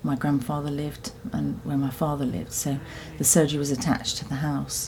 my grandfather lived and where my father lived, so the surgery was attached to the house.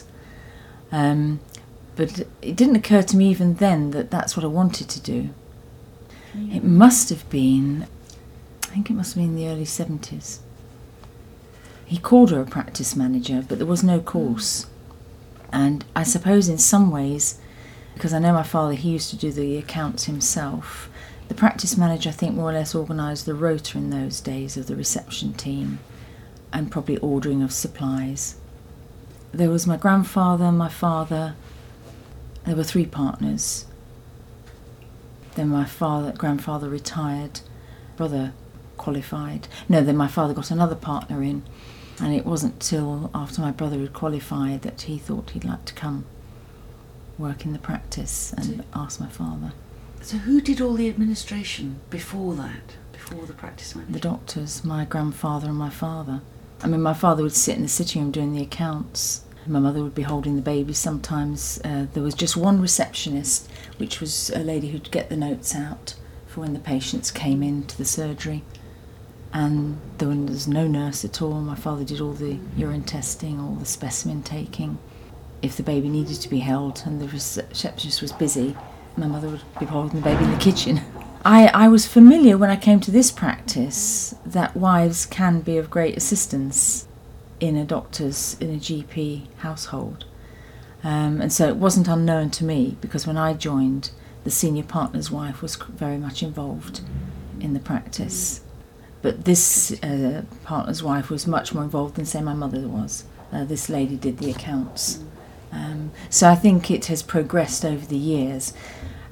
But it didn't occur to me even then that that's what I wanted to do. It must have been, I think it must have been the early 70s. He called her a practice manager, but there was no course. And I suppose in some ways, because I know my father, he used to do the accounts himself, the practice manager, I think, more or less organised the rota in those days of the reception team and probably ordering of supplies. There was my grandfather, my father, there were 3 partners. Then my grandfather retired, brother qualified. No, then my father got another partner in, and it wasn't till after my brother had qualified that he thought he'd like to come work in the practice, and asked my father. So who did all the administration before that, before the practice manager? The doctors, my grandfather and my father. I mean, my father would sit in the sitting room doing the accounts. My mother would be holding the baby sometimes. There was just one receptionist, which was a lady who'd get the notes out for when the patients came into the surgery. And there was no nurse at all. My father did all the urine testing, all the specimen taking. If the baby needed to be held and the receptionist was busy, my mother would be holding the baby in the kitchen. I was familiar when I came to this practice that wives can be of great assistance in a GP household. And so it wasn't unknown to me, because when I joined, the senior partner's wife was very much involved in the practice. But this partner's wife was much more involved than, say, my mother was. This lady did the accounts. So I think it has progressed over the years.